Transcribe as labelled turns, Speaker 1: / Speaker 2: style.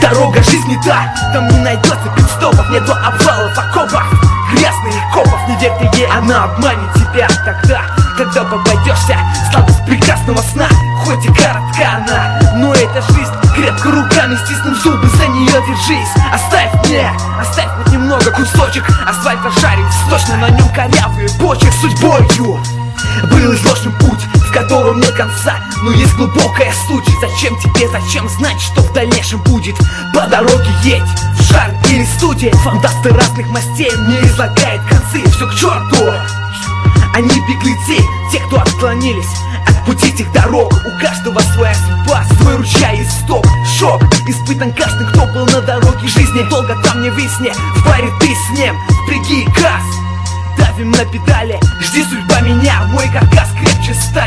Speaker 1: Дорога жизни та, там не найдется пидстопов, нету обвалов, окопов, грязных копов. Не верь ты ей, она обманет тебя тогда, когда попадешься в сладость прекрасного сна. Хоть и коротка она, но это жизнь. Крепко руками стиснув зубы, за нее держись. Оставь хоть немного кусочек асфальта жарит, точно на нем корявый почек. Судьбою был изложен путь, в котором нет конца, но есть глубокая суть. Зачем знать, что в дальнейшем будет? По дороге едь, в шар или студия. Фантасты разных мастей мне излагают концы. Все к черту, они беглецы, те, кто отклонились от пути этих дорог. У каждого своя судьба, свой ручей и стоп. Шок испытан каждый, кто был на дороге жизни. Долго там не висни, в паре ты с ним. Впряги газ, давим на педали, жди судьба меня, мой каркас крепче стали.